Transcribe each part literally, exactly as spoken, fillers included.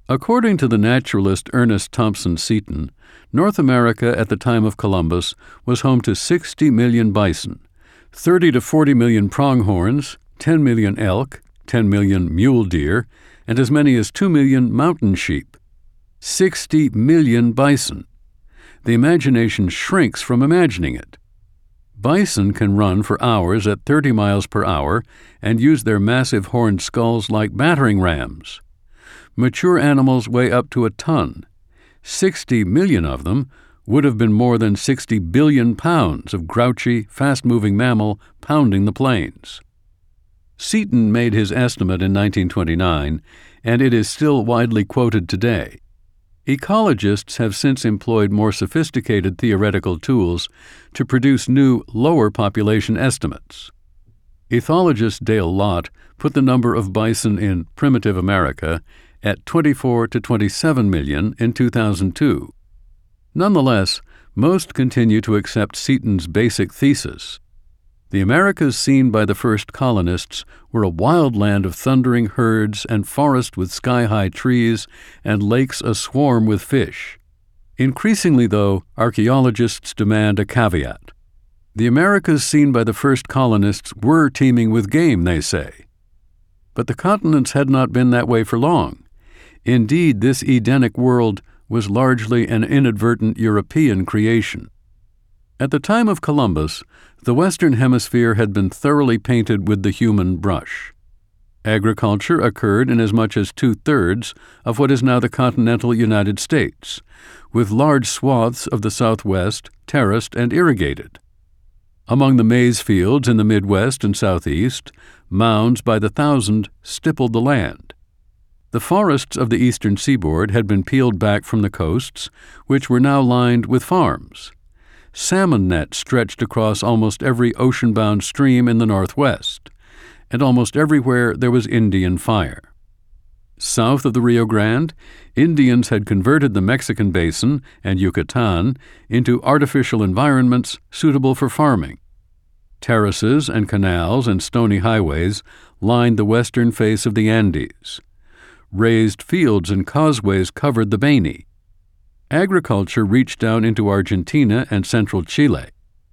According to the naturalist Ernest Thompson Seton, North America at the time of Columbus was home to sixty million bison, thirty to forty million pronghorns, ten million elk, ten million mule deer, and as many as two million mountain sheep. sixty million bison. The imagination shrinks from imagining it. Bison can run for hours at thirty miles per hour and use their massive horned skulls like battering rams. Mature animals weigh up to a ton. Sixty million of them would have been more than sixty billion pounds of grouchy, fast-moving mammal pounding the plains. Seton made his estimate in nineteen twenty-nine, and it is still widely quoted today. Ecologists have since employed more sophisticated theoretical tools to produce new, lower population estimates. Ethologist Dale Lott put the number of bison in primitive America at twenty-four to twenty-seven million in two thousand two. Nonetheless, most continue to accept Seton's basic thesis. The Americas seen by the first colonists were a wild land of thundering herds and forest with sky-high trees and lakes aswarm with fish. Increasingly, though, archaeologists demand a caveat. The Americas seen by the first colonists were teeming with game, they say. But the continents had not been that way for long. Indeed, this Edenic world was largely an inadvertent European creation. At the time of Columbus, the Western Hemisphere had been thoroughly painted with the human brush. Agriculture occurred in as much as two-thirds of what is now the continental United States, with large swaths of the Southwest terraced and irrigated. Among the maize fields in the Midwest and Southeast, mounds by the thousand stippled the land. The forests of the eastern seaboard had been peeled back from the coasts, which were now lined with farms. Salmon nets stretched across almost every ocean-bound stream in the Northwest, and almost everywhere there was Indian fire. South of the Rio Grande, Indians had converted the Mexican Basin and Yucatan into artificial environments suitable for farming. Terraces and canals and stony highways lined the western face of the Andes. Raised fields and causeways covered the Beni. Agriculture reached down into Argentina and central Chile.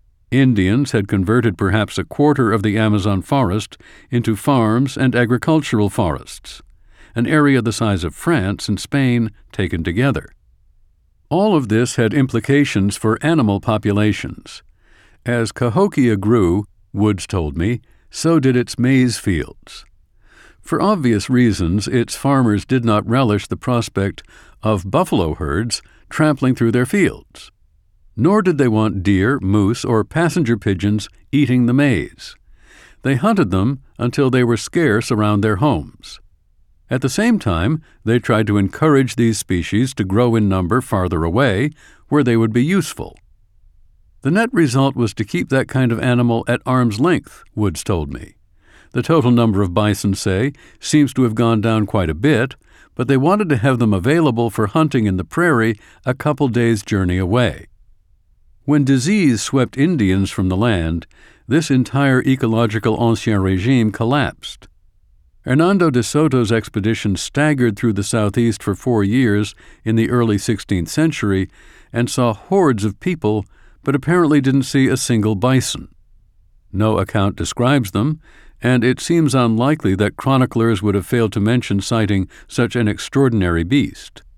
Indians had converted perhaps a quarter of the Amazon forest into farms and agricultural forests, an area the size of France and Spain taken together. All of this had implications for animal populations. As Cahokia grew, Woods told me, so did its maize fields. For obvious reasons, its farmers did not relish the prospect of buffalo herds trampling through their fields. Nor did they want deer, moose, or passenger pigeons eating the maize. They hunted them until they were scarce around their homes. At the same time, they tried to encourage these species to grow in number farther away, where they would be useful. The net result was to keep that kind of animal at arm's length, Woods told me. The total number of bison, say, seems to have gone down quite a bit, but they wanted to have them available for hunting in the prairie a couple days' journey away. When disease swept Indians from the land, this entire ecological ancien régime collapsed. Hernando de Soto's expedition staggered through the southeast for four years in the early sixteenth century and saw hordes of people, but apparently didn't see a single bison. No account describes them, and it seems unlikely that chroniclers would have failed to mention sighting such an extraordinary beast.